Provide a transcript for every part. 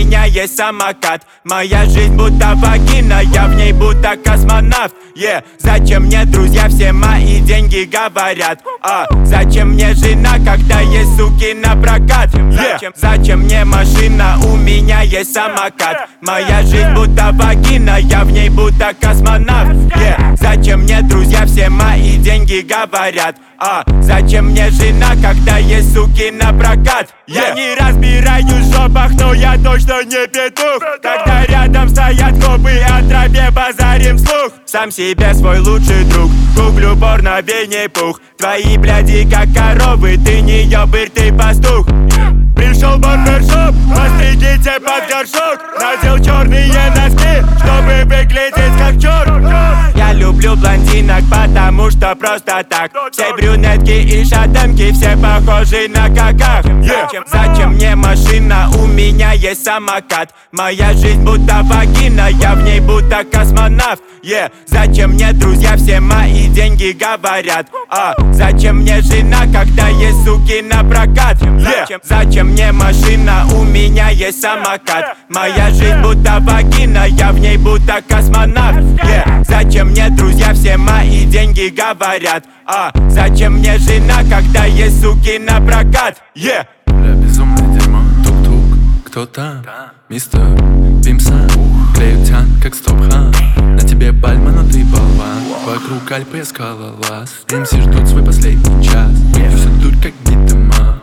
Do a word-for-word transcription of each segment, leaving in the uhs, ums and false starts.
меня есть самокат. Моя жизнь будто вагина, я в ней будто космонавт. Yeah. Зачем мне друзья, все мои деньги говорят. А зачем мне жена, когда есть суки на прокат? Yeah. Зачем, зачем мне машина, у меня есть самокат. Моя жизнь будто вагина, я в ней будто космонавт. Yeah. Зачем мне друзья, все мои деньги говорят. А зачем мне жена, когда есть суки на прокат? Yeah. Я не разбираюсь в жопах, но я точно не петух. Когда рядом стоят копы, о траве базарим слух. Сам себе свой лучший друг, гуглю порно Винни-Пух. Твои бляди как коровы, ты не ёбырь, ты пастух. Пришел барбершоп, постригите под горшок. Надел черные носки, чтобы выглядеть как черт. Я люблю блондинок, потому что просто так. Все брюнетки и шатенки, все похожи на каках. Yeah. Зачем, зачем мне машина, у меня есть самокат. Моя жизнь будто вагина, я в ней будто космонавт. Yeah. Зачем мне друзья, все мои деньги говорят. А зачем мне жена, когда есть суки на прокат? Yeah. Зачем, зачем мне машина, у меня есть самокат. Моя жизнь будто вагина, я в ней будто космонавт. Yeah. Зачем мне друзья, все мои деньги говорят. А зачем мне жена, когда есть суки на прокат? Yeah. Бля, безумное дерьмо, тук-тук, кто там? Мистер Пимса, клею тян, как стоп-хан. На тебе пальма, но ты болван. Вокруг Альпы скалолаз. эм си ждут свой последний час. Мы все дурь, как битыма.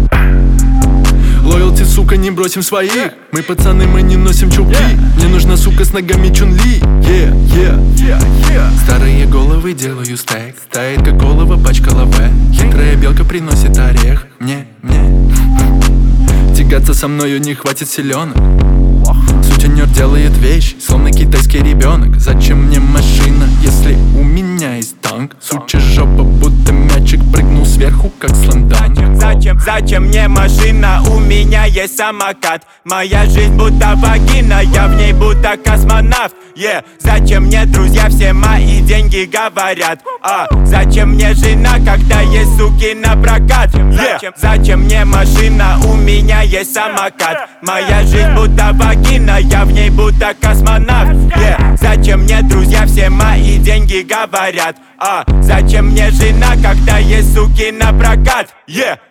Лоялти, сука, не бросим своих. Мы пацаны, мы не носим чулки. Мне нужна сука с ногами Чун-Ли. Yeah, yeah, yeah, yeah. Старые головы делаю стейк. Тает как голова, пачка лаве. Хитрая белка приносит орех. Мне, мне тягаться со мною не хватит силенок. Сутенер делает вещь, словно китайский ребенок. Зачем мне машина, если у меня есть танк? Сучья жопа, будто мячик, прыгнул сверху, как слэмданк. Зачем, зачем мне машина, у меня есть самокат. Моя жизнь будто вагина, я в ней будто космонавт. Yeah. Зачем мне друзья, все мои деньги говорят. А зачем мне жена, когда есть суки на прокат? Yeah. Зачем, зачем мне машина, у меня есть самокат. Моя жизнь будто вагина, я в ней будто космонавт. Yeah. Зачем мне друзья, все мои деньги говорят. А зачем мне жена, когда есть суки на прокат? Yeah.